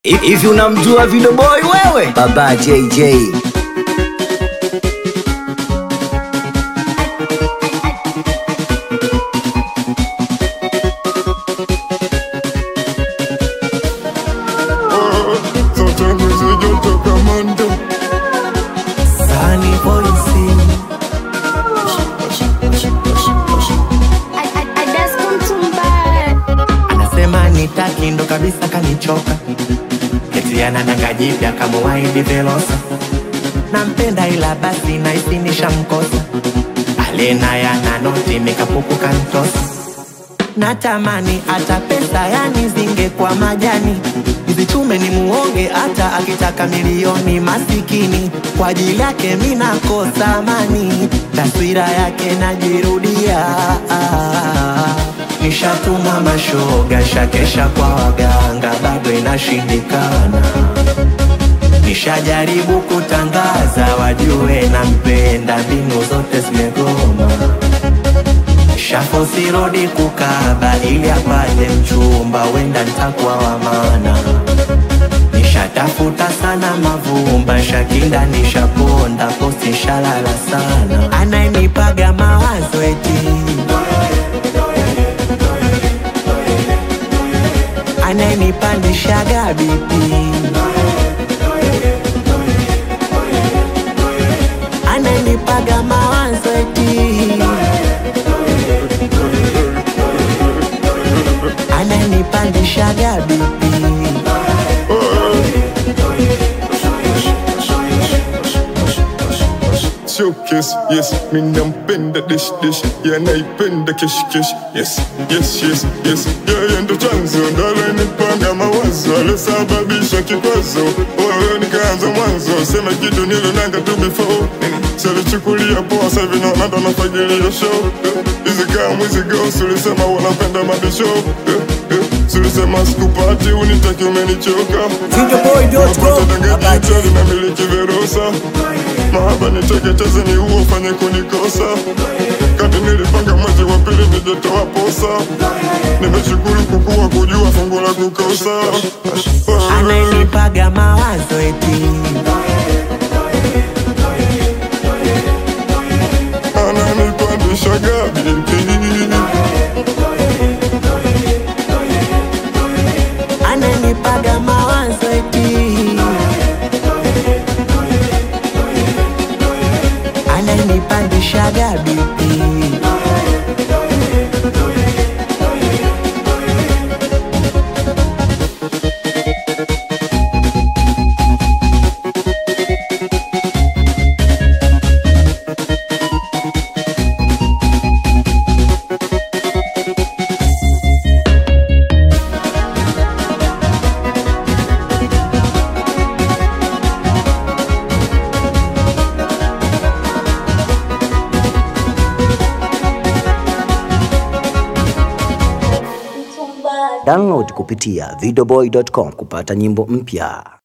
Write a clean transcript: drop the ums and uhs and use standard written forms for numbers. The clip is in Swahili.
Hivi unamjua Video Boy wewe? Baba JJ. Nitaki ndo kabisa kanichoka, eti anataka jipya kama waidi Velosa. Nampenda ila basi naisi nishamkosa, alena yana noti mikapuku kantosa. Natamani hata pesa yani zinge kwa majani, nizichume ni muonge hata akitaka milioni. Masikini kwa ajili yake mina kosa amani, taswira yake najirudia. Nishatuma mashoga, shakesha kwa waganga, bado inashindikana. Nishajaribu kutangaza wajue nampenda, mbinu zote zimegoma. Nishafosi rodi kukaba ili apate mchumba, wenda nitakuwa wa maana. Nishatafuta sana mavumba, shakinda nishaponda, posti shalala sana. Anayenipaga mawazo eti ananipandishaga bipi, ananipaga mawazo eti ananipandishaga bipi. Showcase, yes, mina mpenda dish, yeah naipenda kish, yes, yeah ndo chanzo, ndalo nipanga mawazo, alesababisha kikwazo, wewe nikaanza mwanzo, sema kitu nilonanga tu before, salichukulia poa savi naona ndo nafagilia show, hizi kama hizi girls, ulisema wanapenda mabisho, sulisema sikupati unitaki umenichoka, wapata na miliki Velosa. Mahaba niteketeze ni uo fanye kunikosa, kati nilipanga mwezi wa pili nijetoa posa. Nimeshukuru kukua kujua fungu la kukosa. Ananipaga mawazo eti ananipandishaga bipi, ananipaga mawazo eti ananipandishaga bipi. Download kupitia videoboy.com kupata nyimbo mpya.